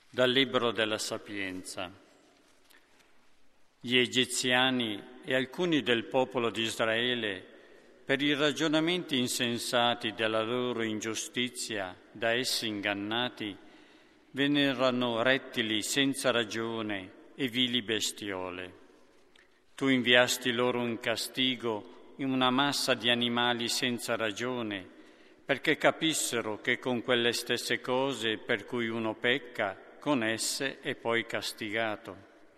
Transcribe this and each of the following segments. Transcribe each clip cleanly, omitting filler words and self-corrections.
Dal Libro della Sapienza. Gli egiziani e alcuni del popolo di Israele, per i ragionamenti insensati della loro ingiustizia, da essi ingannati, vennero rettili senza ragione e vili bestiole. Tu inviasti loro un castigo in una massa di animali senza ragione, perché capissero che con quelle stesse cose per cui uno pecca, con esse è poi castigato.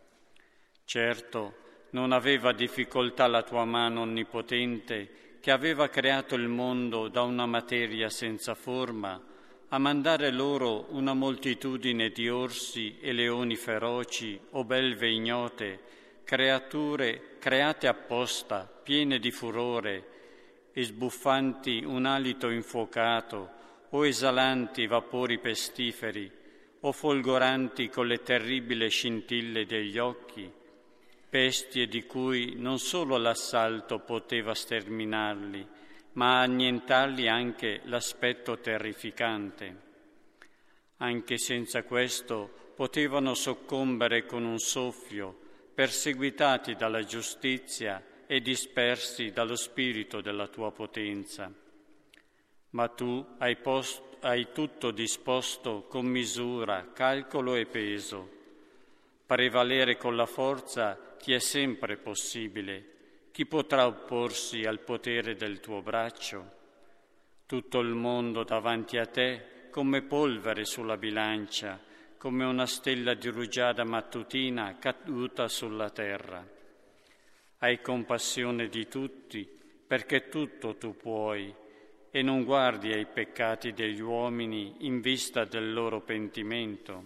Certo, non aveva difficoltà la tua mano onnipotente, che aveva creato il mondo da una materia senza forma, a mandare loro una moltitudine di orsi e leoni feroci o belve ignote, creature create apposta, piene di furore e sbuffanti un alito infuocato o esalanti vapori pestiferi o folgoranti con le terribili scintille degli occhi, bestie di cui non solo l'assalto poteva sterminarli, ma annientargli anche l'aspetto terrificante. Anche senza questo potevano soccombere con un soffio, perseguitati dalla giustizia e dispersi dallo spirito della tua potenza. Ma tu hai tutto disposto con misura, calcolo e peso. Prevalere con la forza ti è sempre possibile. Chi potrà opporsi al potere del tuo braccio? Tutto il mondo davanti a te come polvere sulla bilancia, come una stella di rugiada mattutina caduta sulla terra. Hai compassione di tutti, perché tutto tu puoi, e non guardi ai peccati degli uomini in vista del loro pentimento,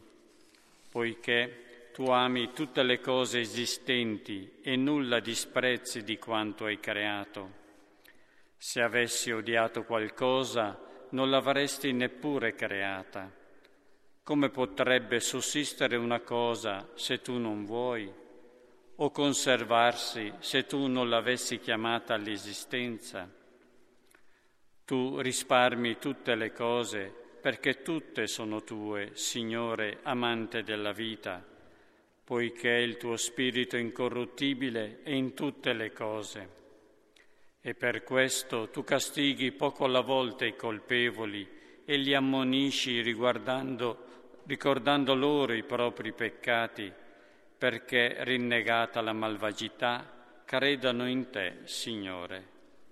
poiché tu ami tutte le cose esistenti e nulla disprezzi di quanto hai creato. Se avessi odiato qualcosa, non l'avresti neppure creata. Come potrebbe sussistere una cosa se tu non vuoi? O conservarsi se tu non l'avessi chiamata all'esistenza? Tu risparmi tutte le cose, perché tutte sono tue, Signore, amante della vita, poiché il tuo spirito incorruttibile è in tutte le cose. E per questo tu castighi poco alla volta i colpevoli e li ammonisci ricordando loro i propri peccati, perché, rinnegata la malvagità, credano in te, Signore.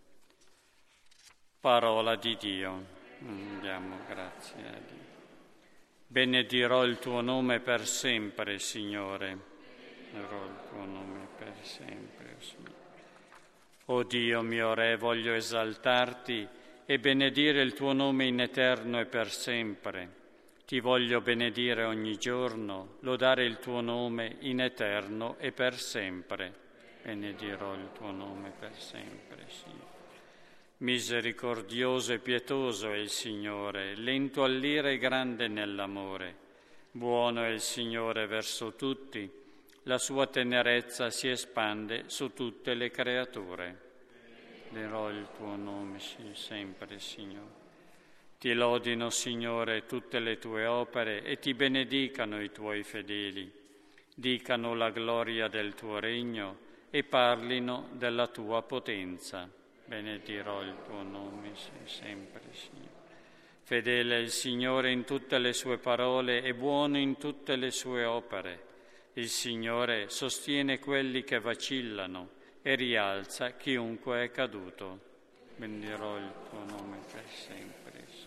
Parola di Dio. Diamo grazie a Dio. Benedirò il tuo nome per sempre, Signore. Benedirò il tuo nome per sempre, Signore. O Dio mio Re, voglio esaltarti e benedire il tuo nome in eterno e per sempre. Ti voglio benedire ogni giorno, lodare il tuo nome in eterno e per sempre. Benedirò il tuo nome per sempre, Signore. Misericordioso e pietoso è il Signore, lento all'ira e grande nell'amore. Buono è il Signore verso tutti, la sua tenerezza si espande su tutte le creature. Dirò il tuo nome sempre, Signore. Ti lodino, Signore, tutte le tue opere e ti benedicano i tuoi fedeli. Dicano la gloria del tuo regno e parlino della tua potenza. Benedirò il tuo nome sempre, Signore. Fedele è il Signore in tutte le sue parole e buono in tutte le sue opere. Il Signore sostiene quelli che vacillano e rialza chiunque è caduto. Benedirò il tuo nome per sempre, Signore.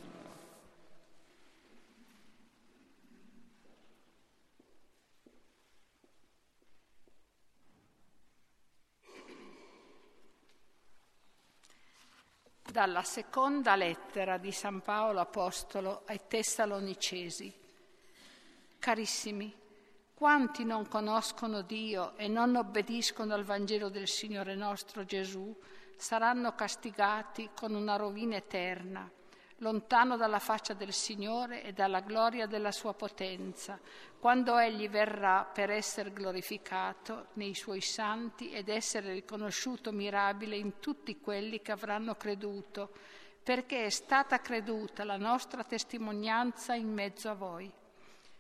Dalla seconda lettera di San Paolo Apostolo ai Tessalonicesi. Carissimi, quanti non conoscono Dio e non obbediscono al Vangelo del Signore nostro Gesù saranno castigati con una rovina eterna, lontano dalla faccia del Signore e dalla gloria della sua potenza, quando Egli verrà per essere glorificato nei suoi santi ed essere riconosciuto mirabile in tutti quelli che avranno creduto, perché è stata creduta la nostra testimonianza in mezzo a voi.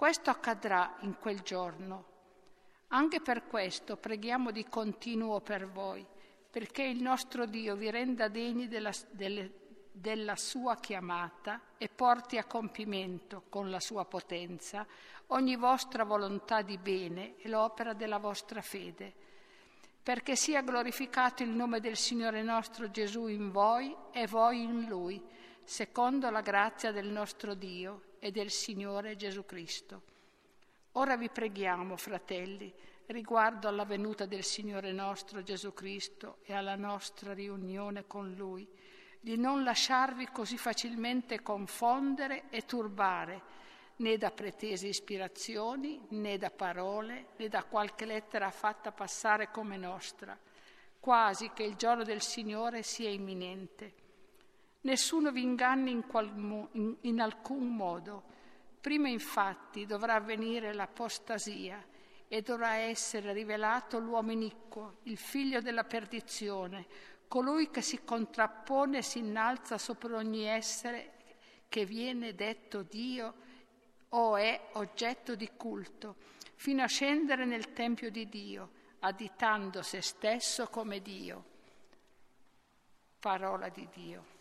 Questo accadrà in quel giorno. Anche per questo preghiamo di continuo per voi, perché il nostro Dio vi renda degni della sua chiamata e porti a compimento con la sua potenza ogni vostra volontà di bene e l'opera della vostra fede, perché sia glorificato il nome del Signore nostro Gesù in voi e voi in Lui, secondo la grazia del nostro Dio e del Signore Gesù Cristo. Ora vi preghiamo, fratelli, riguardo alla venuta del Signore nostro Gesù Cristo e alla nostra riunione con Lui, di non lasciarvi così facilmente confondere e turbare, né da pretese ispirazioni, né da parole, né da qualche lettera fatta passare come nostra, quasi che il giorno del Signore sia imminente. Nessuno vi inganni in alcun modo. Prima infatti dovrà avvenire l'apostasia e dovrà essere rivelato l'uomo iniquo, il figlio della perdizione, colui che si contrappone e si innalza sopra ogni essere che viene detto Dio o è oggetto di culto, fino a scendere nel tempio di Dio, additando se stesso come Dio. Parola di Dio.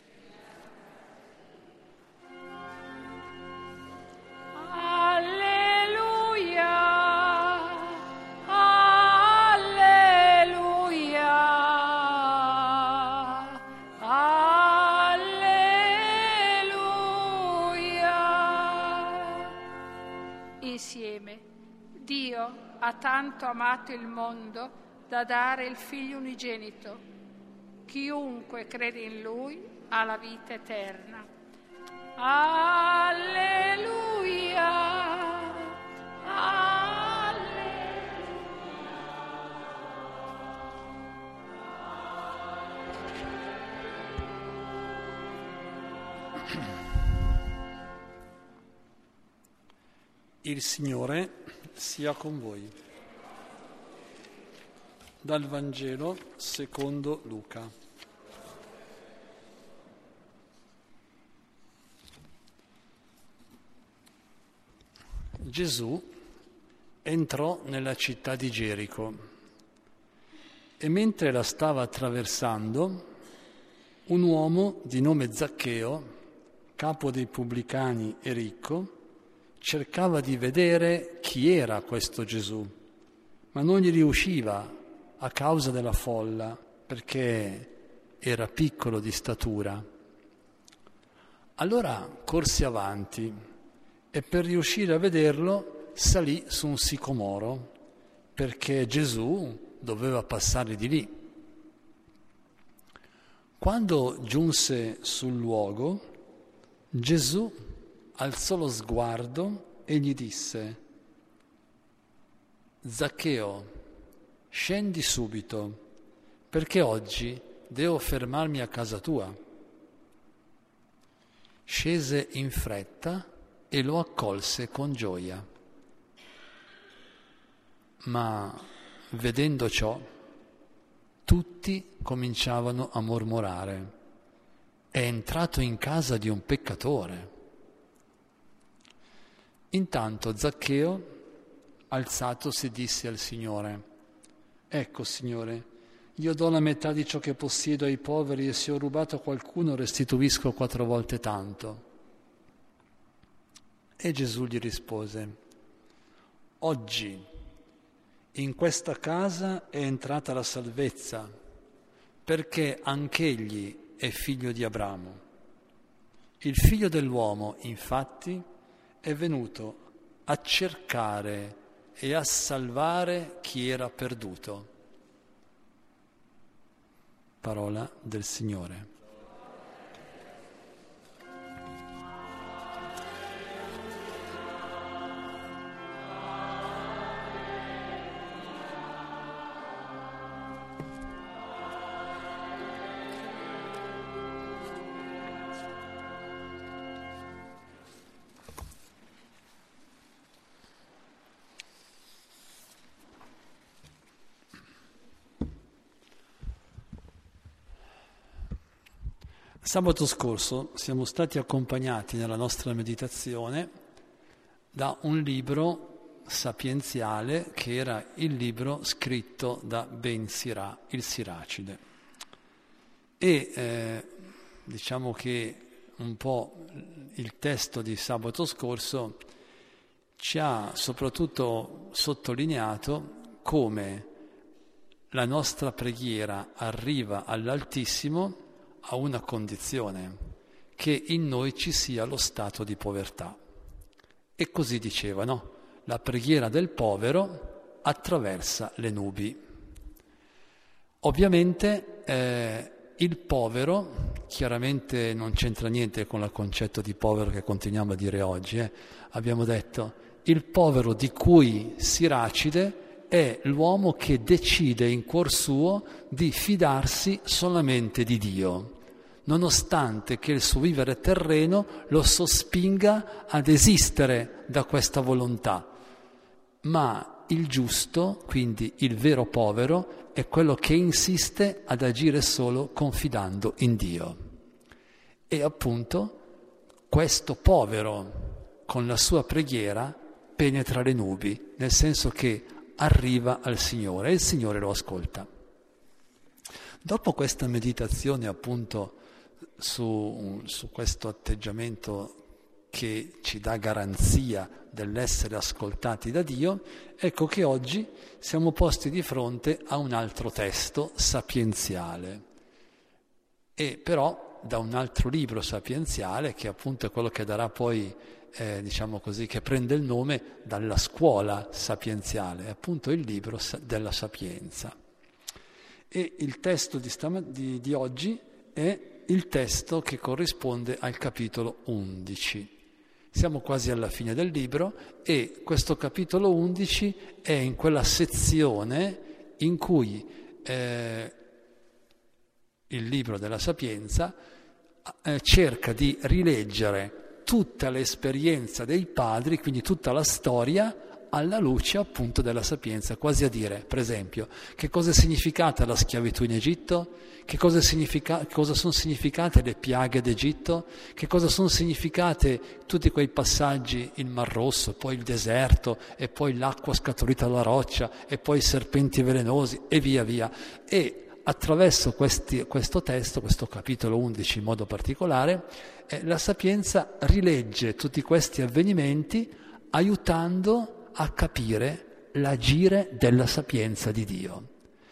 Insieme, Dio ha tanto amato il mondo da dare il Figlio unigenito. Chiunque crede in Lui ha la vita eterna. Alleluia! Il Signore sia con voi. Dal Vangelo secondo Luca. Gesù entrò nella città di Gerico e mentre la stava attraversando, un uomo di nome Zaccheo, capo dei pubblicani e ricco, cercava di vedere chi era questo Gesù, ma non gli riusciva a causa della folla, perché era piccolo di statura. Allora corse avanti e per riuscire a vederlo salì su un sicomoro, perché Gesù doveva passare di lì. Quando giunse sul luogo, Gesù alzò lo sguardo e gli disse: Zaccheo, scendi subito, perché oggi devo fermarmi a casa tua. Scese in fretta e lo accolse con gioia. Ma vedendo ciò, tutti cominciavano a mormorare: è entrato in casa di un peccatore. Intanto Zaccheo, alzatosi, disse al Signore: ecco, Signore, io do la metà di ciò che possiedo ai poveri e se ho rubato a qualcuno restituisco 4 volte tanto. E Gesù gli rispose: oggi in questa casa è entrata la salvezza, perché anch'egli è figlio di Abramo. Il figlio dell'uomo, infatti, è venuto a cercare e a salvare chi era perduto. Parola del Signore. Sabato scorso siamo stati accompagnati nella nostra meditazione da un libro sapienziale che era il libro scritto da Ben Sirà, il Siracide. E diciamo che un po' il testo di sabato scorso ci ha soprattutto sottolineato come la nostra preghiera arriva all'Altissimo a una condizione, che in noi ci sia lo stato di povertà. E così dicevano, la preghiera del povero attraversa le nubi. Ovviamente il povero, chiaramente non c'entra niente con il concetto di povero che continuiamo a dire oggi. Abbiamo detto, il povero di cui Siracide è l'uomo che decide in cuor suo di fidarsi solamente di Dio, nonostante che il suo vivere terreno lo sospinga ad esistere da questa volontà. Ma il giusto, quindi il vero povero, è quello che insiste ad agire solo confidando in Dio. E appunto questo povero con la sua preghiera penetra le nubi, nel senso che arriva al Signore e il Signore lo ascolta. Dopo questa meditazione appunto su questo atteggiamento che ci dà garanzia dell'essere ascoltati da Dio, ecco che oggi siamo posti di fronte a un altro testo sapienziale, e però da un altro libro sapienziale che appunto è quello che darà poi diciamo così, che prende il nome dalla scuola sapienziale, appunto il libro della Sapienza. E il testo di oggi è il testo che corrisponde al capitolo 11. Siamo quasi alla fine del libro e questo capitolo 11 è in quella sezione in cui il libro della Sapienza cerca di rileggere tutta l'esperienza dei padri, quindi tutta la storia, alla luce appunto della sapienza, quasi a dire, per esempio, che cosa è significata la schiavitù in Egitto, che cosa sono significate le piaghe d'Egitto, che cosa sono significate tutti quei passaggi, il Mar Rosso, poi il deserto, e poi l'acqua scaturita dalla roccia, e poi i serpenti velenosi, e via via. E attraverso questo testo, questo capitolo 11 in modo particolare, la Sapienza rilegge tutti questi avvenimenti aiutando a capire l'agire della sapienza di Dio,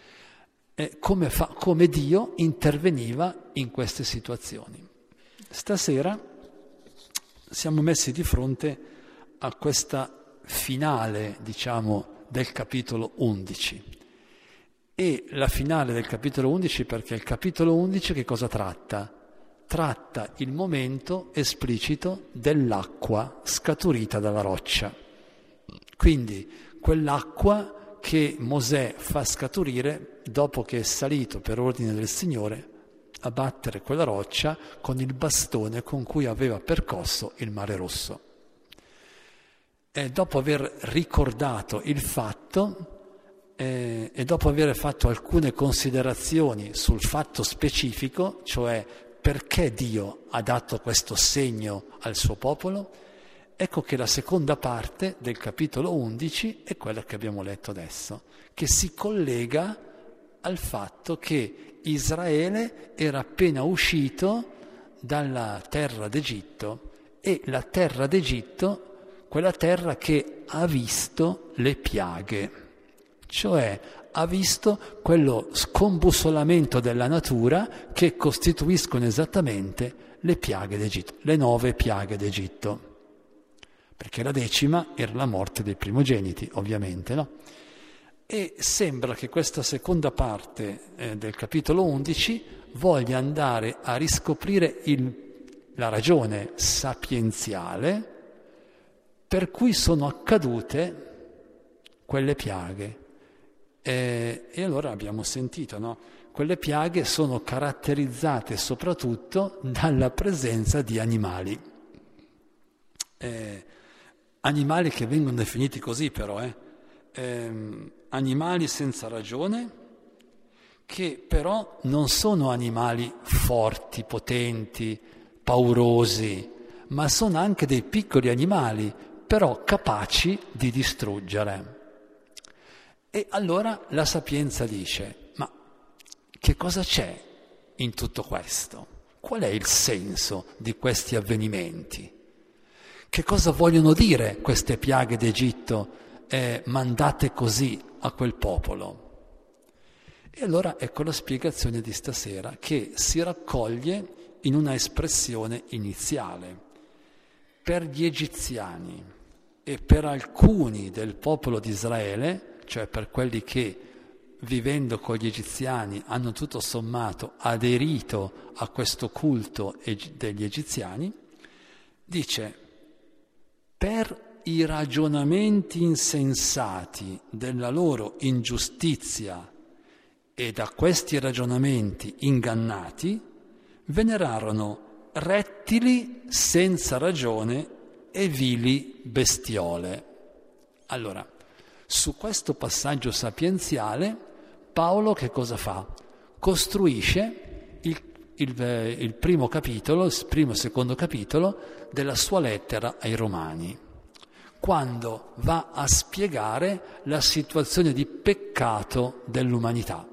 come Dio interveniva in queste situazioni. Stasera siamo messi di fronte a questa finale, diciamo, del capitolo 11. E la finale del capitolo 11 perché il capitolo 11 che cosa tratta? Tratta il momento esplicito dell'acqua scaturita dalla roccia. Quindi quell'acqua che Mosè fa scaturire dopo che è salito per ordine del Signore a battere quella roccia con il bastone con cui aveva percorso il Mare Rosso. E dopo aver ricordato il fatto e dopo aver fatto alcune considerazioni sul fatto specifico, cioè perché Dio ha dato questo segno al suo popolo, ecco che la seconda parte del capitolo 11 è quella che abbiamo letto adesso, che si collega al fatto che Israele era appena uscito dalla terra d'Egitto e la terra d'Egitto, quella terra che ha visto le piaghe, cioè ha visto quello scombussolamento della natura che costituiscono esattamente le piaghe d'Egitto, le 9 piaghe d'Egitto. Perché la 10ª era la morte dei primogeniti, ovviamente, no? E sembra che questa seconda parte del capitolo 11 voglia andare a riscoprire la ragione sapienziale per cui sono accadute quelle piaghe. E allora abbiamo sentito, no? Quelle piaghe sono caratterizzate soprattutto dalla presenza di animali. Animali che vengono definiti così però, animali senza ragione, che però non sono animali forti, potenti, paurosi, ma sono anche dei piccoli animali, però capaci di distruggere. E allora la sapienza dice: ma che cosa c'è in tutto questo? Qual è il senso di questi avvenimenti? Che cosa vogliono dire queste piaghe d'Egitto mandate così a quel popolo? E allora ecco la spiegazione di stasera, che si raccoglie in una espressione iniziale. Per gli egiziani e per alcuni del popolo di Israele, cioè per quelli che vivendo con gli egiziani hanno tutto sommato aderito a questo culto degli egiziani, dice: per i ragionamenti insensati della loro ingiustizia e da questi ragionamenti ingannati venerarono rettili senza ragione e vili bestiole. Allora, su questo passaggio sapienziale Paolo che cosa fa? Costruisce il primo capitolo, il primo e secondo capitolo della sua lettera ai Romani, quando va a spiegare la situazione di peccato dell'umanità.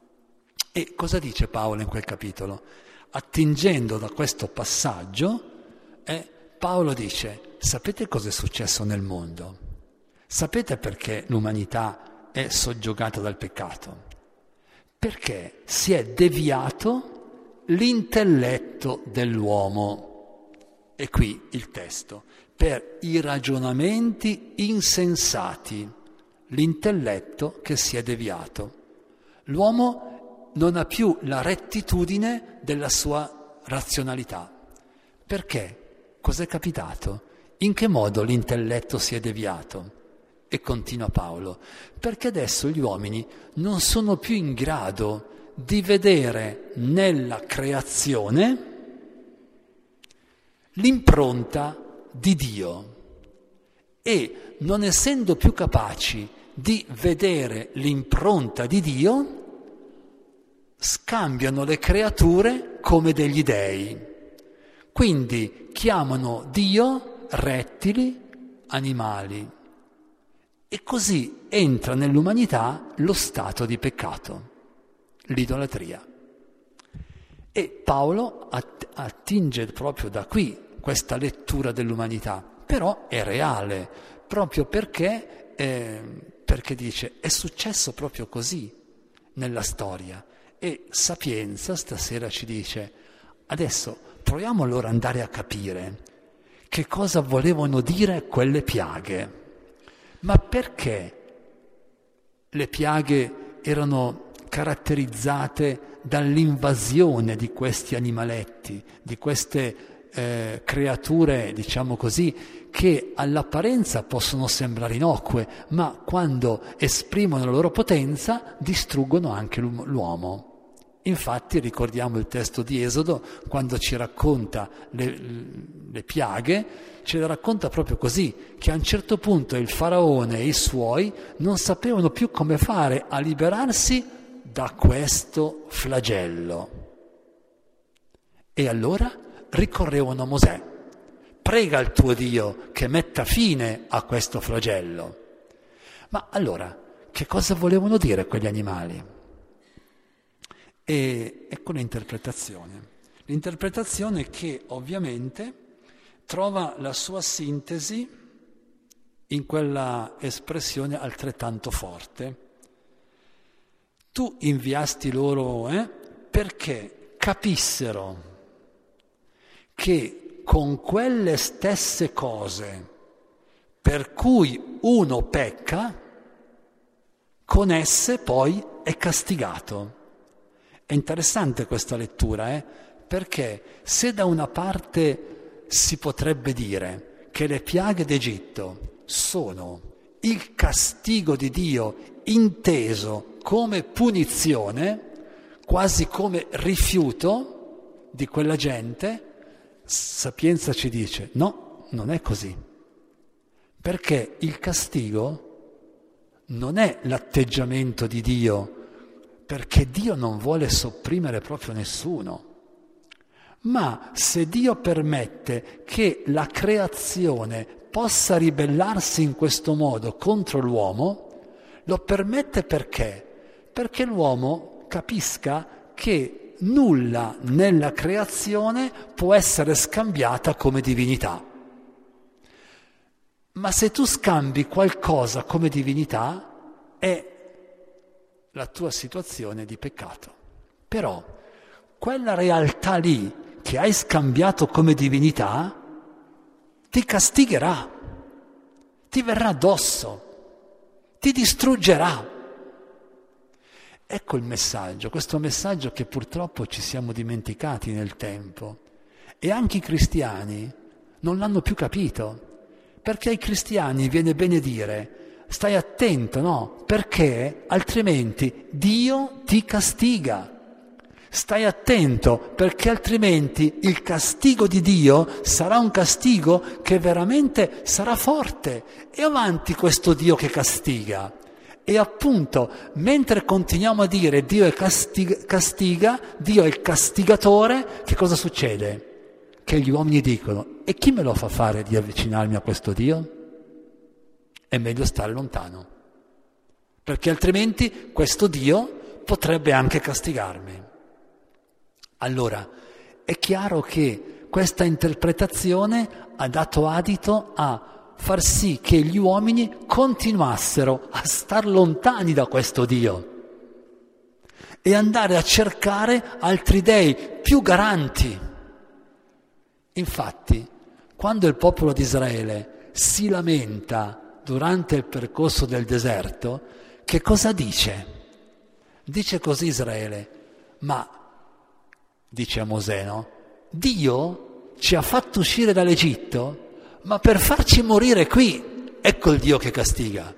E cosa dice Paolo in quel capitolo? Attingendo da questo passaggio, Paolo dice: sapete cosa è successo nel mondo? Sapete perché l'umanità è soggiogata dal peccato? Perché si è deviato l'intelletto dell'uomo. E qui il testo: per i ragionamenti insensati, l'intelletto che si è deviato. L'uomo non ha più la rettitudine della sua razionalità. Perché? Cos'è capitato? In che modo l'intelletto si è deviato? E continua Paolo: perché adesso gli uomini non sono più in grado di vedere nella creazione l'impronta di Dio, e non essendo più capaci di vedere l'impronta di Dio, scambiano le creature come degli dei. Quindi chiamano Dio rettili, animali. E così entra nell'umanità lo stato di peccato, l'idolatria. E Paolo attinge proprio da qui questa lettura dell'umanità, però è reale, proprio perché dice: è successo proprio così nella storia. E Sapienza stasera ci dice: adesso proviamo allora ad andare a capire che cosa volevano dire quelle piaghe. Ma perché le piaghe erano caratterizzate dall'invasione di questi animaletti, di queste creature, diciamo così, che all'apparenza possono sembrare innocue, ma quando esprimono la loro potenza distruggono anche l'uomo. Infatti ricordiamo il testo di Esodo, quando ci racconta le piaghe, ce le racconta proprio così, che a un certo punto il faraone e i suoi non sapevano più come fare a liberarsi da questo flagello. E allora ricorrevano a Mosè: prega il tuo Dio che metta fine a questo flagello. Ma allora, che cosa volevano dire quegli animali? E ecco l'interpretazione. L'interpretazione che ovviamente trova la sua sintesi in quella espressione altrettanto forte: tu inviasti loro perché capissero che con quelle stesse cose per cui uno pecca, con esse poi è castigato. È interessante questa lettura, perché se da una parte si potrebbe dire che le piaghe d'Egitto sono il castigo di Dio inteso come punizione, quasi come rifiuto di quella gente, Sapienza ci dice: no, non è così, perché il castigo non è l'atteggiamento di Dio, perché Dio non vuole sopprimere proprio nessuno. Ma se Dio permette che la creazione possa ribellarsi in questo modo contro l'uomo, lo permette perché? Perché l'uomo capisca che nulla nella creazione può essere scambiata come divinità. Ma se tu scambi qualcosa come divinità, è la tua situazione di peccato. Però quella realtà lì che hai scambiato come divinità ti castigherà, ti verrà addosso, ti distruggerà. Ecco il messaggio, questo messaggio che purtroppo ci siamo dimenticati nel tempo. E anche i cristiani non l'hanno più capito, perché ai cristiani viene bene dire: stai attento, no? Perché altrimenti Dio ti castiga. Stai attento, perché altrimenti il castigo di Dio sarà un castigo che veramente sarà forte. E avanti questo Dio che castiga. E appunto, mentre continuiamo a dire Dio è castiga, Dio è il castigatore, che cosa succede? Che gli uomini dicono: e chi me lo fa fare di avvicinarmi a questo Dio? È meglio stare lontano, perché altrimenti questo Dio potrebbe anche castigarmi. Allora, è chiaro che questa interpretazione ha dato adito a far sì che gli uomini continuassero a star lontani da questo Dio e andare a cercare altri dei più garanti. Infatti, quando il popolo di Israele si lamenta durante il percorso del deserto, che cosa dice? Dice così Israele: ma, dice a Mosè, no? Dio ci ha fatto uscire dall'Egitto, ma per farci morire qui. Ecco il Dio che castiga.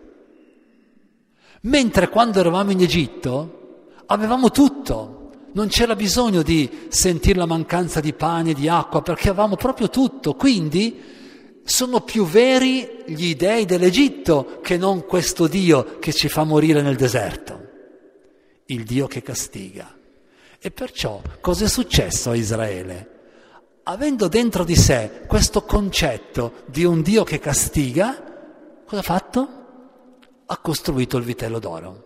Mentre quando eravamo in Egitto avevamo tutto, non c'era bisogno di sentire la mancanza di pane e di acqua, perché avevamo proprio tutto. Quindi sono più veri gli dei dell'Egitto che non questo Dio che ci fa morire nel deserto, il Dio che castiga. E perciò cosa è successo a Israele? Avendo dentro di sé questo concetto di un Dio che castiga, cosa ha fatto? Ha costruito il vitello d'oro.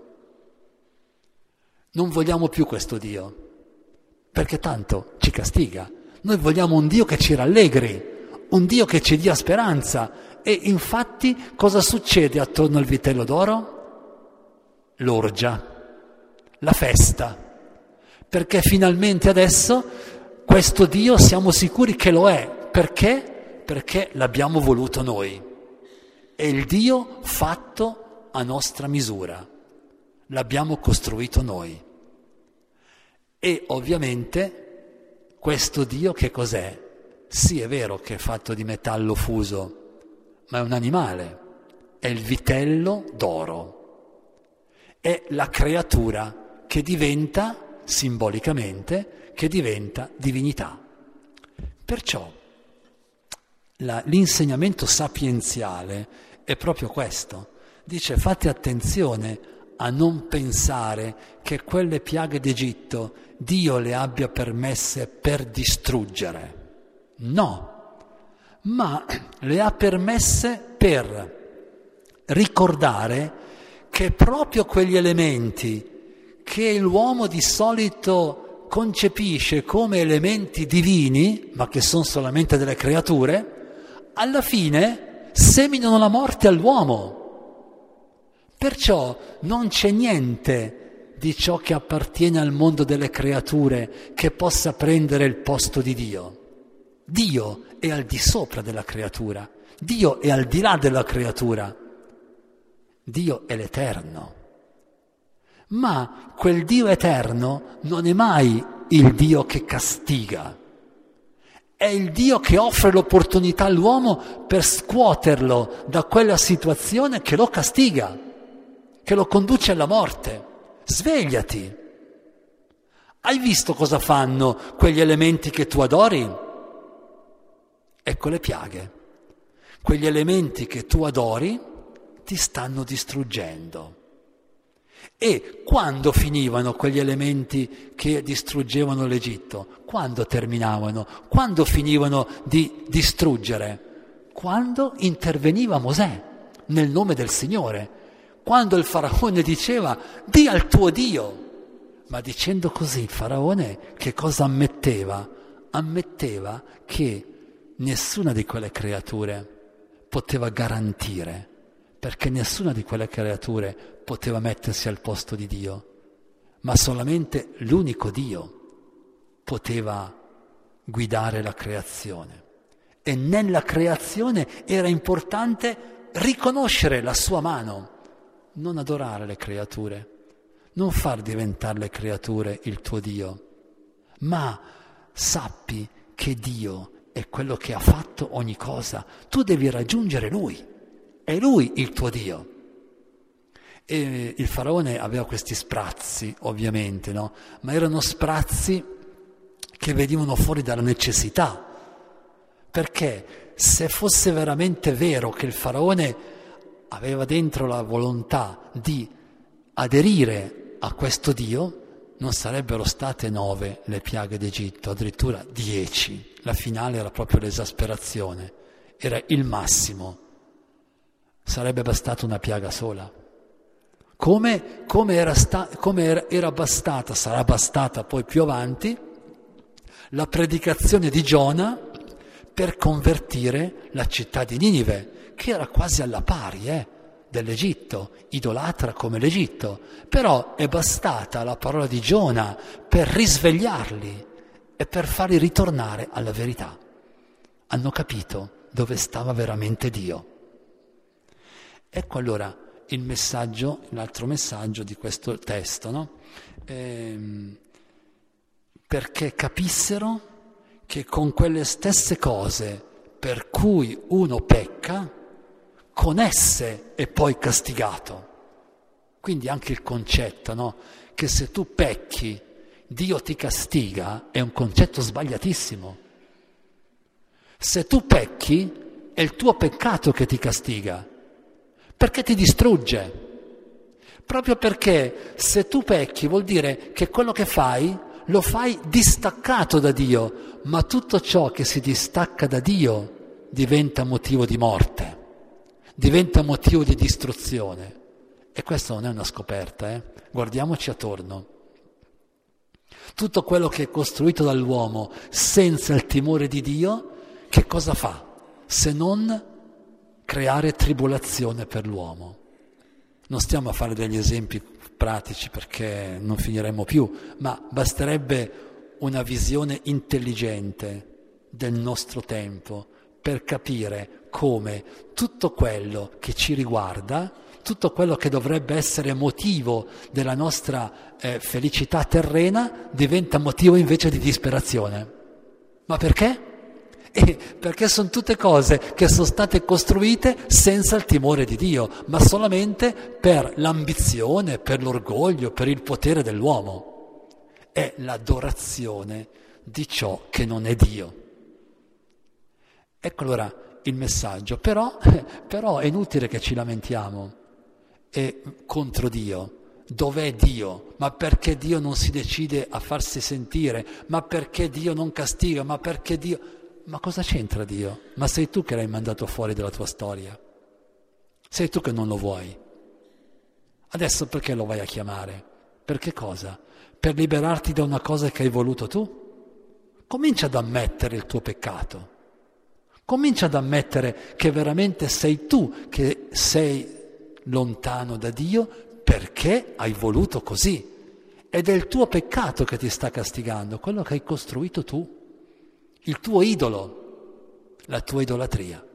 Non vogliamo più questo Dio, perché tanto ci castiga. Noi vogliamo un Dio che ci rallegri, un Dio che ci dia speranza. E infatti cosa succede attorno al vitello d'oro? L'orgia, la festa. Perché finalmente adesso questo Dio siamo sicuri che lo è. Perché? Perché l'abbiamo voluto noi. È il Dio fatto a nostra misura. L'abbiamo costruito noi. E ovviamente questo Dio che cos'è? Sì, è vero che è fatto di metallo fuso, ma è un animale. È il vitello d'oro. È la creatura che diventa, simbolicamente, che diventa divinità. Perciò l'insegnamento sapienziale è proprio questo. Dice: fate attenzione a non pensare che quelle piaghe d'Egitto Dio le abbia permesse per distruggere. No, ma le ha permesse per ricordare che proprio quegli elementi che l'uomo di solito concepisce come elementi divini, ma che sono solamente delle creature, alla fine seminano la morte all'uomo. Perciò non c'è niente di ciò che appartiene al mondo delle creature che possa prendere il posto di Dio. Dio è al di sopra della creatura, Dio è al di là della creatura, Dio è l'Eterno. Ma quel Dio eterno non è mai il Dio che castiga, è il Dio che offre l'opportunità all'uomo per scuoterlo da quella situazione che lo castiga, che lo conduce alla morte. Svegliati! Hai visto cosa fanno quegli elementi che tu adori? Ecco le piaghe. Quegli elementi che tu adori ti stanno distruggendo. E quando finivano quegli elementi che distruggevano l'Egitto? Quando terminavano? Quando finivano di distruggere? quando interveniva Mosè nel nome del Signore, quando il faraone diceva di al tuo Dio. Ma dicendo così il faraone che cosa ammetteva? Ammetteva che nessuna di quelle creature poteva garantire, perché nessuna di quelle creature poteva mettersi al posto di Dio, ma solamente l'unico Dio poteva guidare la creazione. E nella creazione era importante riconoscere la sua mano, non adorare le creature, non far diventare le creature il tuo Dio, ma sappi che Dio è quello che ha fatto ogni cosa. Tu devi raggiungere Lui, è Lui il tuo Dio. E il faraone aveva questi sprazzi, ovviamente, no? Ma erano sprazzi che venivano fuori dalla necessità, perché se fosse veramente vero che il faraone aveva dentro la volontà di aderire a questo Dio, non sarebbero state 9 le piaghe d'Egitto, addirittura 10. La finale era proprio l'esasperazione, era il massimo. Sarebbe bastata una piaga sola. Come era bastata, sarà bastata poi più avanti, la predicazione di Giona per convertire la città di Ninive, che era quasi alla pari dell'Egitto, idolatra come l'Egitto. Però è bastata la parola di Giona per risvegliarli e per farli ritornare alla verità. Hanno capito dove stava veramente Dio. Ecco allora il messaggio, l'altro messaggio di questo testo, no? Perché capissero che con quelle stesse cose per cui uno pecca, con esse è poi castigato. Quindi anche il concetto, no? Che se tu pecchi, Dio ti castiga, è un concetto sbagliatissimo. Se tu pecchi, è il tuo peccato che ti castiga, perché ti distrugge. Proprio perché se tu pecchi vuol dire che quello che fai lo fai distaccato da Dio, ma tutto ciò che si distacca da Dio diventa motivo di morte, diventa motivo di distruzione. E questa non è una scoperta, Guardiamoci attorno. Tutto quello che è costruito dall'uomo senza il timore di Dio, che cosa fa? Se non creare tribolazione per l'uomo. Non stiamo a fare degli esempi pratici perché non finiremo più, ma basterebbe una visione intelligente del nostro tempo per capire come tutto quello che ci riguarda, tutto quello che dovrebbe essere motivo della nostra felicità terrena, diventa motivo invece di disperazione. Ma perché? Perché sono tutte cose che sono state costruite senza il timore di Dio, ma solamente per l'ambizione, per l'orgoglio, per il potere dell'uomo. È l'adorazione di ciò che non è Dio. Ecco allora il messaggio, però è inutile che ci lamentiamo contro Dio. Dov'è Dio? Ma perché Dio non si decide a farsi sentire? Ma perché Dio non castiga? Ma perché Dio... Ma cosa c'entra Dio? Ma sei tu che l'hai mandato fuori dalla tua storia. Sei tu che non lo vuoi. Adesso perché lo vai a chiamare? Per che cosa? Per liberarti da una cosa che hai voluto tu? Comincia ad ammettere il tuo peccato. Comincia ad ammettere che veramente sei tu che sei lontano da Dio perché hai voluto così. Ed è il tuo peccato che ti sta castigando, quello che hai costruito tu. Il tuo idolo, la tua idolatria.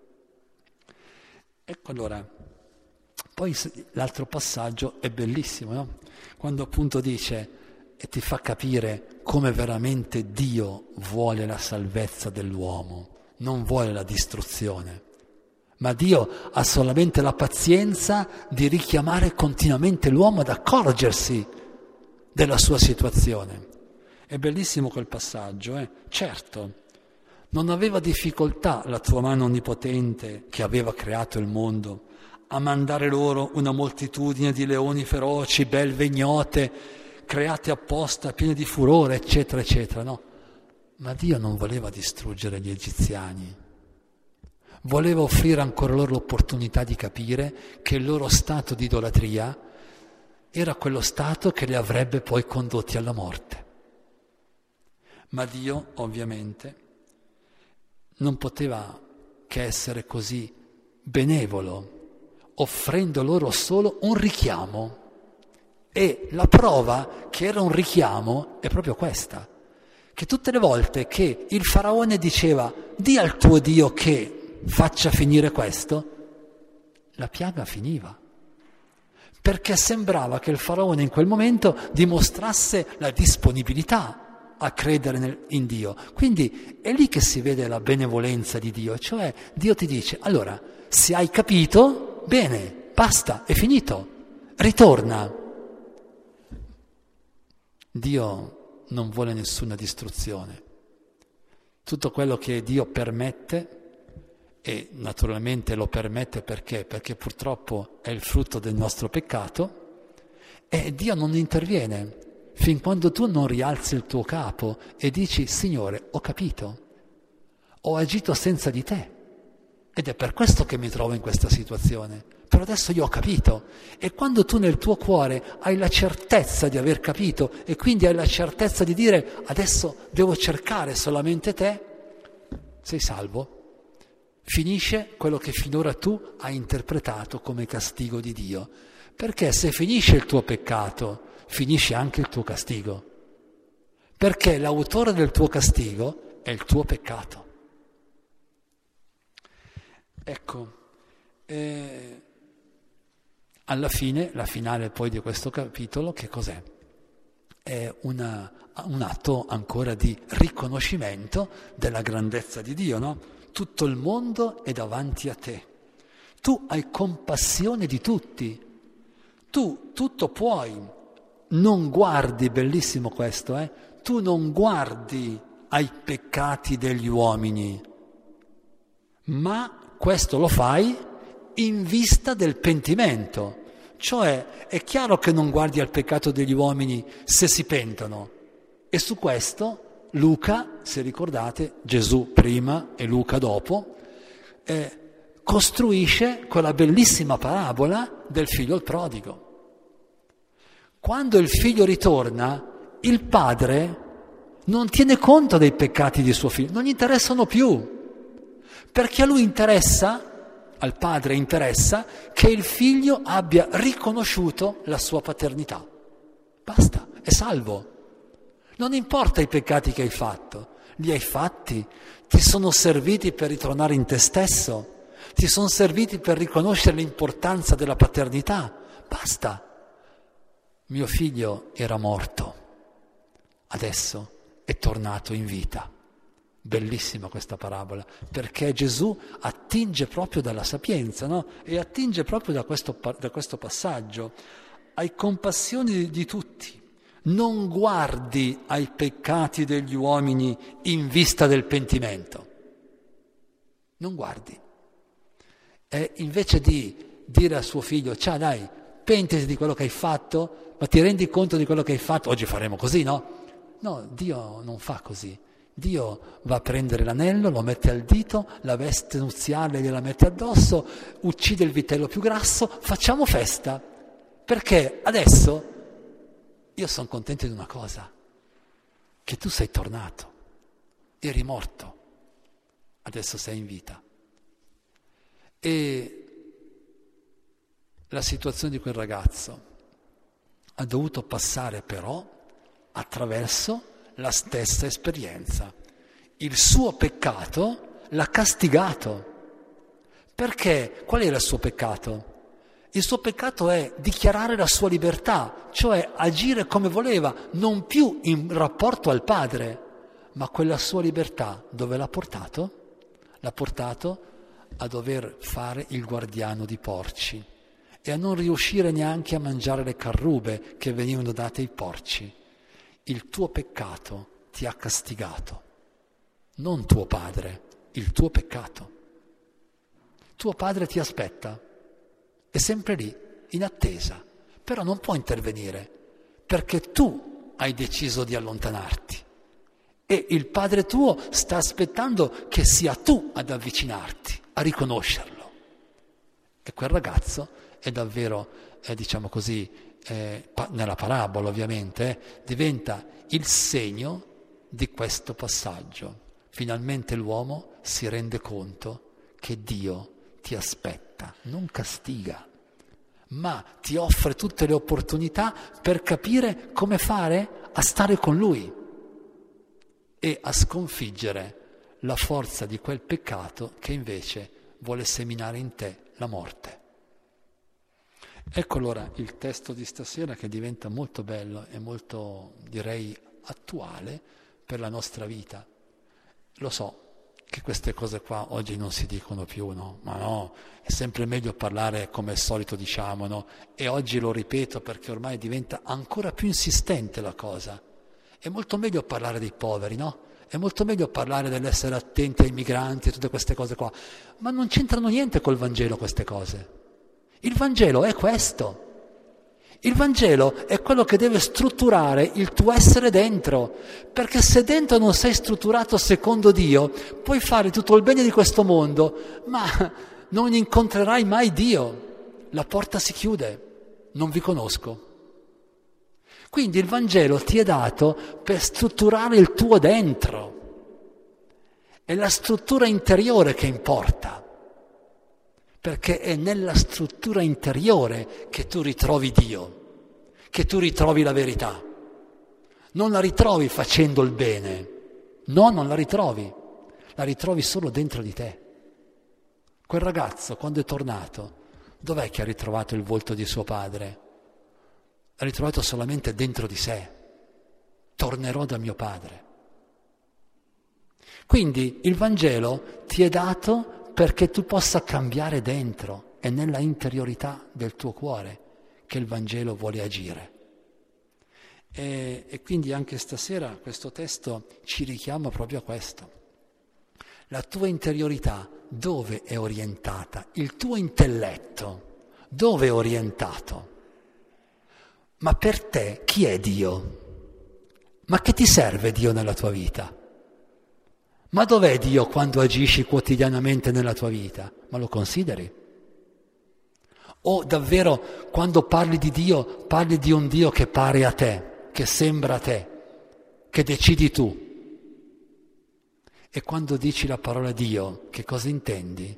Ecco allora, poi l'altro passaggio è bellissimo, no? Quando appunto dice e ti fa capire come veramente Dio vuole la salvezza dell'uomo, non vuole la distruzione, ma Dio ha solamente la pazienza di richiamare continuamente l'uomo ad accorgersi della sua situazione. È bellissimo quel passaggio, Certo, non aveva difficoltà la tua mano onnipotente che aveva creato il mondo a mandare loro una moltitudine di leoni feroci, belve ignote, create apposta, piene di furore, eccetera, eccetera, no? Ma Dio non voleva distruggere gli egiziani, voleva offrire ancora loro l'opportunità di capire che il loro stato di idolatria era quello stato che li avrebbe poi condotti alla morte. Ma Dio, ovviamente, non poteva che essere così benevolo, offrendo loro solo un richiamo. E la prova che era un richiamo è proprio questa, che tutte le volte che il faraone diceva «Di al tuo Dio che faccia finire questo», la piaga finiva. Perché sembrava che il faraone in quel momento dimostrasse la disponibilità a credere in Dio. Quindi è lì che si vede la benevolenza di Dio, cioè Dio ti dice allora, se hai capito, bene, basta, è finito, ritorna. Dio non vuole nessuna distruzione. Tutto quello che Dio permette, e naturalmente lo permette perché purtroppo è il frutto del nostro peccato, e Dio non interviene fin quando tu non rialzi il tuo capo e dici Signore, ho capito, ho agito senza di te ed è per questo che mi trovo in questa situazione, però adesso io ho capito. E quando tu nel tuo cuore hai la certezza di aver capito e quindi hai la certezza di dire adesso devo cercare solamente te, sei salvo. Finisce quello che finora tu hai interpretato come castigo di Dio, perché se finisce il tuo peccato, finisce anche il tuo castigo, perché l'autore del tuo castigo è il tuo peccato. Ecco, alla fine, la finale poi di questo capitolo, che cos'è? È un atto ancora di riconoscimento della grandezza di Dio, no? Tutto il mondo è davanti a te. Tu hai compassione di tutti. Tu tutto puoi. Non guardi, bellissimo questo, tu non guardi ai peccati degli uomini, ma questo lo fai in vista del pentimento. Cioè è chiaro che non guardi al peccato degli uomini se si pentono. E su questo Luca, se ricordate, Gesù prima e Luca dopo, costruisce quella bellissima parabola del figlio il prodigo. Quando il figlio ritorna, il padre non tiene conto dei peccati di suo figlio, non gli interessano più, perché a lui interessa, al padre interessa, che il figlio abbia riconosciuto la sua paternità. Basta, è salvo. Non importa i peccati che hai fatto, li hai fatti, ti sono serviti per ritornare in te stesso, ti sono serviti per riconoscere l'importanza della paternità, basta. Mio figlio era morto, adesso è tornato in vita. Bellissima questa parabola, perché Gesù attinge proprio dalla sapienza, no? E attinge proprio da questo passaggio. Hai compassione di tutti. Non guardi ai peccati degli uomini in vista del pentimento. Non guardi. E invece di dire a suo figlio, ciao dai, pentiti di quello che hai fatto, ma ti rendi conto di quello che hai fatto? Oggi faremo così, no? No, Dio non fa così. Dio va a prendere l'anello, lo mette al dito, la veste nuziale gliela mette addosso, uccide il vitello più grasso, facciamo festa. Perché adesso io sono contento di una cosa, che tu sei tornato, eri morto, adesso sei in vita. E la situazione di quel ragazzo ha dovuto passare però attraverso la stessa esperienza. Il suo peccato l'ha castigato. Perché? Qual era il suo peccato? Il suo peccato è dichiarare la sua libertà, cioè agire come voleva, non più in rapporto al Padre, ma quella sua libertà dove l'ha portato? L'ha portato a dover fare il guardiano di porci e a non riuscire neanche a mangiare le carrube che venivano date ai porci. Il tuo peccato ti ha castigato, non tuo padre, il tuo peccato. Tuo padre ti aspetta, è sempre lì, in attesa, però non può intervenire, perché tu hai deciso di allontanarti e il padre tuo sta aspettando che sia tu ad avvicinarti. a riconoscerlo. E quel ragazzo è davvero, diciamo così, nella parabola ovviamente, diventa il segno di questo passaggio. Finalmente l'uomo si rende conto che Dio ti aspetta, non castiga, ma ti offre tutte le opportunità per capire come fare a stare con Lui e a sconfiggere la forza di quel peccato che invece vuole seminare in te la morte. Ecco allora il testo di stasera che diventa molto bello e molto, direi, attuale per la nostra vita. Lo so che queste cose qua oggi non si dicono più, no? Ma no, è sempre meglio parlare come al solito diciamo, no? E oggi lo ripeto perché ormai diventa ancora più insistente la cosa. È molto meglio parlare dei poveri, no? È molto meglio parlare dell'essere attenti ai migranti e tutte queste cose qua. Ma non c'entrano niente col Vangelo queste cose. Il Vangelo è questo. Il Vangelo è quello che deve strutturare il tuo essere dentro, perché se dentro non sei strutturato secondo Dio, puoi fare tutto il bene di questo mondo, ma non incontrerai mai Dio. La porta si chiude, non vi conosco. Quindi il Vangelo ti è dato per strutturare il tuo dentro. È la struttura interiore che importa. Perché è nella struttura interiore che tu ritrovi Dio, che tu ritrovi la verità. Non la ritrovi facendo il bene, no, non la ritrovi solo dentro di te. Quel ragazzo, quando è tornato, dov'è che ha ritrovato il volto di suo padre? L'ha ritrovato solamente dentro di sé. Tornerò da mio padre. Quindi il Vangelo ti è dato perché tu possa cambiare dentro, è nella interiorità del tuo cuore che il Vangelo vuole agire. E quindi anche stasera questo testo ci richiama proprio a questo. La tua interiorità dove è orientata? Il tuo intelletto dove è orientato? Ma per te chi è Dio? Ma che ti serve Dio nella tua vita? Ma dov'è Dio quando agisci quotidianamente nella tua vita? Ma lo consideri? O davvero quando parli di Dio, parli di un Dio che pare a te, che sembra a te, che decidi tu? E quando dici la parola Dio, che cosa intendi?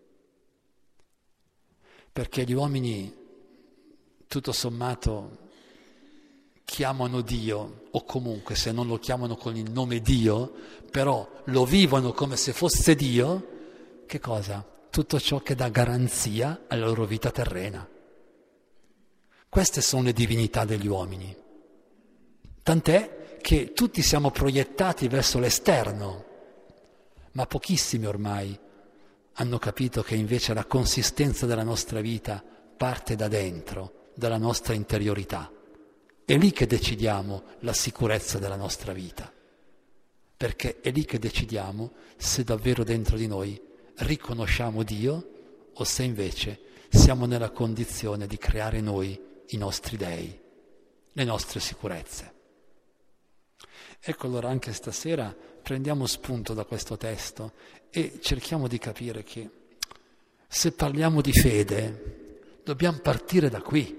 Perché gli uomini, tutto sommato, chiamano Dio, o comunque se non lo chiamano con il nome Dio, però lo vivono come se fosse Dio, che cosa? Tutto ciò che dà garanzia alla loro vita terrena. Queste sono le divinità degli uomini. Tant'è che tutti siamo proiettati verso l'esterno, ma pochissimi ormai hanno capito che invece la consistenza della nostra vita parte da dentro, dalla nostra interiorità. È lì che decidiamo la sicurezza della nostra vita, perché è lì che decidiamo se davvero dentro di noi riconosciamo Dio o se invece siamo nella condizione di creare noi i nostri dei, le nostre sicurezze. Ecco allora anche stasera prendiamo spunto da questo testo e cerchiamo di capire che se parliamo di fede dobbiamo partire da qui.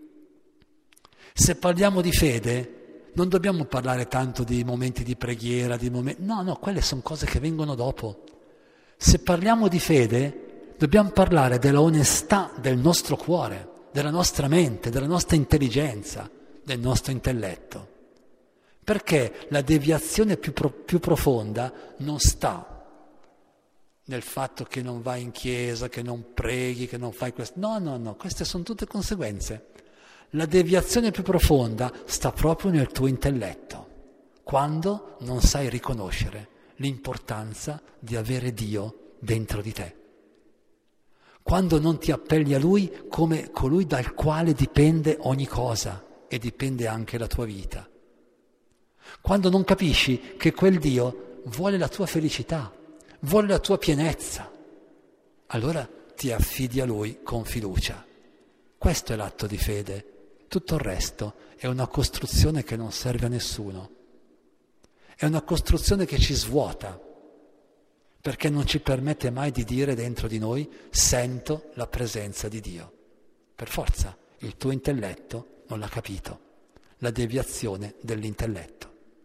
Se parliamo di fede non dobbiamo parlare tanto di momenti di preghiera, no, quelle sono cose che vengono dopo. Se parliamo di fede dobbiamo parlare della onestà del nostro cuore, della nostra mente, della nostra intelligenza, del nostro intelletto. Perché la deviazione più profonda non sta nel fatto che non vai in chiesa, che non preghi, che non fai questo. No, queste sono tutte conseguenze. La deviazione più profonda sta proprio nel tuo intelletto, quando non sai riconoscere l'importanza di avere Dio dentro di te. Quando non ti appelli a Lui come colui dal quale dipende ogni cosa e dipende anche la tua vita. Quando non capisci che quel Dio vuole la tua felicità, vuole la tua pienezza, allora ti affidi a Lui con fiducia. Questo è l'atto di fede. Tutto il resto è una costruzione che non serve a nessuno. È una costruzione che ci svuota, perché non ci permette mai di dire dentro di noi sento la presenza di Dio. Per forza, il tuo intelletto non l'ha capito, la deviazione dell'intelletto.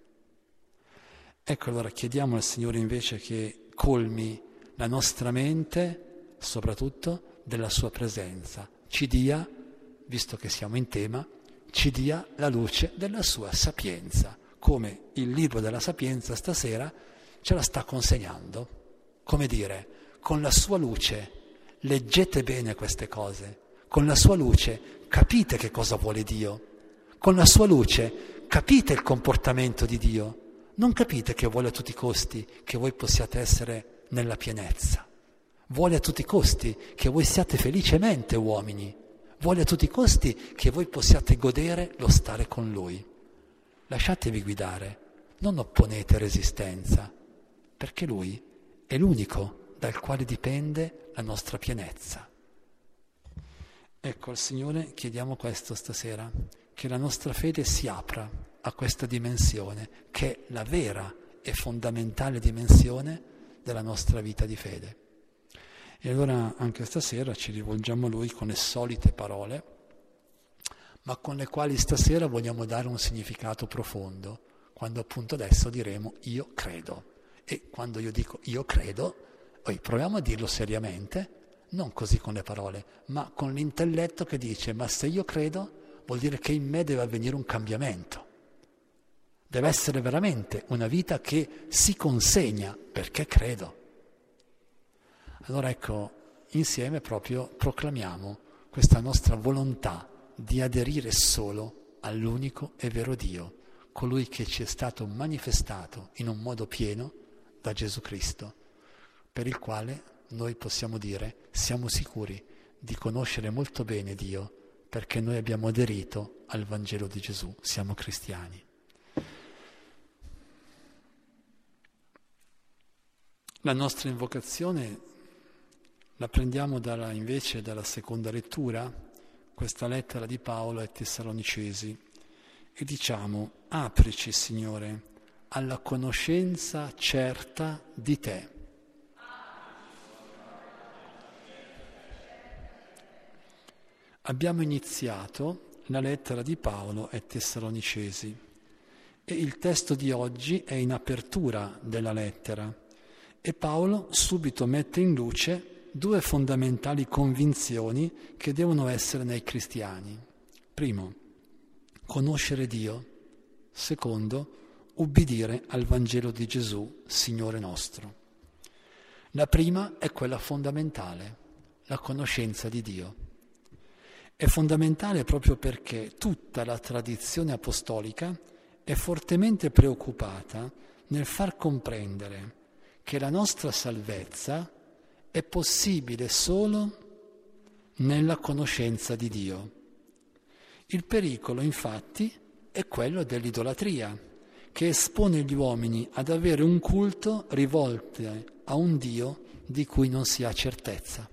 Ecco, allora chiediamo al Signore invece che colmi la nostra mente, soprattutto della sua presenza, ci dia, visto che siamo in tema, ci dia la luce della sua sapienza, come il libro della sapienza stasera ce la sta consegnando. Come dire, con la sua luce leggete bene queste cose, con la sua luce capite che cosa vuole Dio, con la sua luce capite il comportamento di Dio, non capite che vuole a tutti i costi che voi possiate essere nella pienezza, vuole a tutti i costi che voi siate felicemente uomini, vuole a tutti i costi che voi possiate godere lo stare con Lui. Lasciatevi guidare, non opponete resistenza, perché Lui è l'unico dal quale dipende la nostra pienezza. Ecco, al Signore chiediamo questo stasera, che la nostra fede si apra a questa dimensione, che è la vera e fondamentale dimensione della nostra vita di fede. E allora anche stasera ci rivolgiamo a Lui con le solite parole, ma con le quali stasera vogliamo dare un significato profondo, quando appunto adesso diremo io credo. E quando io dico io credo, poi proviamo a dirlo seriamente, non così con le parole, ma con l'intelletto che dice ma se io credo vuol dire che in me deve avvenire un cambiamento. Deve essere veramente una vita che si consegna perché credo. Allora ecco, insieme proprio proclamiamo questa nostra volontà di aderire solo all'unico e vero Dio, colui che ci è stato manifestato in un modo pieno da Gesù Cristo, per il quale noi possiamo dire siamo sicuri di conoscere molto bene Dio, perché noi abbiamo aderito al Vangelo di Gesù, siamo cristiani. La nostra invocazione la prendiamo invece dalla seconda lettura, questa lettera di Paolo ai Tessalonicesi, e diciamo: aprici, Signore, alla conoscenza certa di Te. Abbiamo iniziato la lettera di Paolo ai Tessalonicesi e il testo di oggi è in apertura della lettera e Paolo subito mette in luce due fondamentali convinzioni che devono essere nei cristiani. Primo, conoscere Dio. Secondo, ubbidire al Vangelo di Gesù, Signore nostro. La prima è quella fondamentale, la conoscenza di Dio. È fondamentale proprio perché tutta la tradizione apostolica è fortemente preoccupata nel far comprendere che la nostra salvezza è possibile solo nella conoscenza di Dio. Il pericolo, infatti, è quello dell'idolatria, che espone gli uomini ad avere un culto rivolto a un Dio di cui non si ha certezza.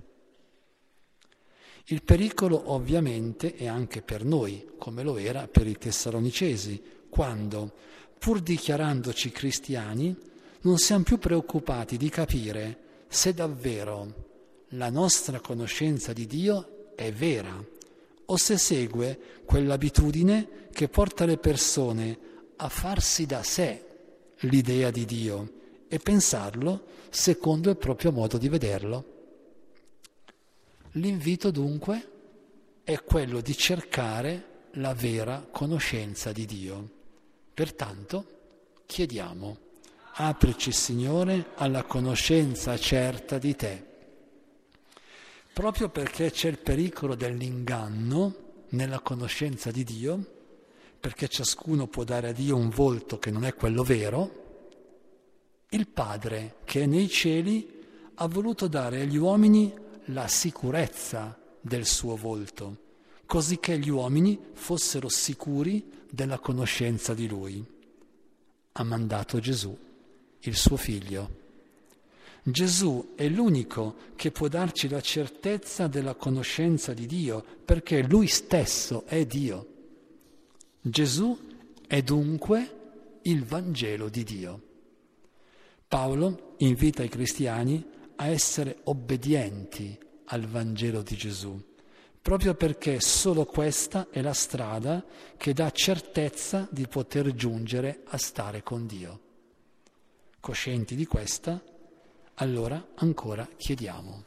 Il pericolo ovviamente è anche per noi, come lo era per i Tessalonicesi, quando, pur dichiarandoci cristiani, non siamo più preoccupati di capire se davvero la nostra conoscenza di Dio è vera o se segue quell'abitudine che porta le persone a farsi da sé l'idea di Dio e pensarlo secondo il proprio modo di vederlo. L'invito dunque è quello di cercare la vera conoscenza di Dio. Pertanto chiediamo: aprici, Signore, alla conoscenza certa di Te. Proprio perché c'è il pericolo dell'inganno nella conoscenza di Dio, perché ciascuno può dare a Dio un volto che non è quello vero, il Padre che è nei cieli ha voluto dare agli uomini la sicurezza del suo volto, così che gli uomini fossero sicuri della conoscenza di Lui. Ha mandato Gesù, il suo Figlio. Gesù è l'unico che può darci la certezza della conoscenza di Dio, perché Lui stesso è Dio. Gesù è dunque il Vangelo di Dio. Paolo invita i cristiani a essere obbedienti al Vangelo di Gesù, proprio perché solo questa è la strada che dà certezza di poter giungere a stare con Dio. Coscienti di questa, allora ancora chiediamo.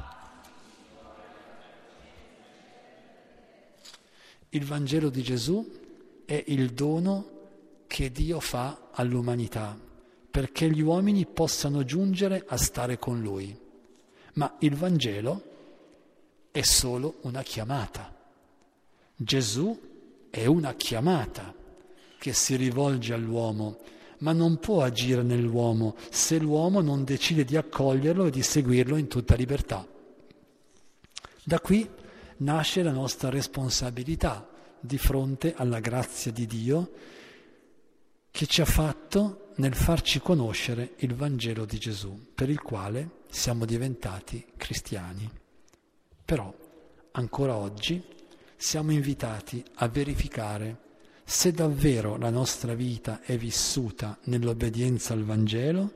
Il Vangelo di Gesù è il dono che Dio fa all'umanità, perché gli uomini possano giungere a stare con Lui. Ma il Vangelo è solo una chiamata. Gesù è una chiamata che si rivolge all'uomo, ma non può agire nell'uomo se l'uomo non decide di accoglierlo e di seguirlo in tutta libertà. Da qui nasce la nostra responsabilità di fronte alla grazia di Dio che ci ha fatto nel farci conoscere il Vangelo di Gesù, per il quale siamo diventati cristiani. Però ancora oggi siamo invitati a verificare se davvero la nostra vita è vissuta nell'obbedienza al Vangelo,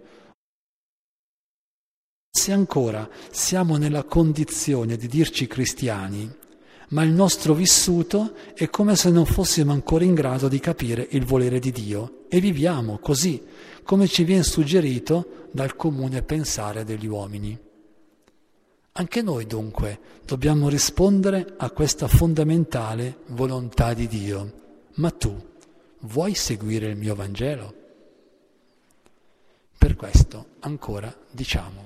se ancora siamo nella condizione di dirci cristiani, ma il nostro vissuto è come se non fossimo ancora in grado di capire il volere di Dio e viviamo così, come ci viene suggerito dal comune pensare degli uomini. Anche noi dunque dobbiamo rispondere a questa fondamentale volontà di Dio. Ma tu vuoi seguire il mio Vangelo? Per questo ancora diciamo.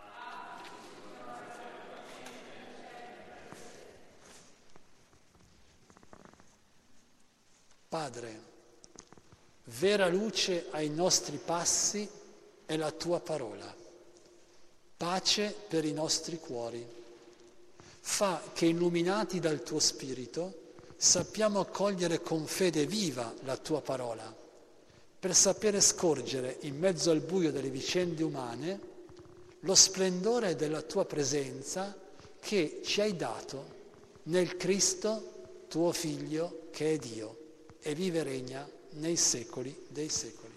Padre, vera luce ai nostri passi è la tua parola, pace per i nostri cuori. Fa che illuminati dal tuo Spirito sappiamo accogliere con fede viva la tua parola, per sapere scorgere in mezzo al buio delle vicende umane lo splendore della tua presenza che ci hai dato nel Cristo, tuo Figlio, che è Dio, e vive e regna nei secoli dei secoli.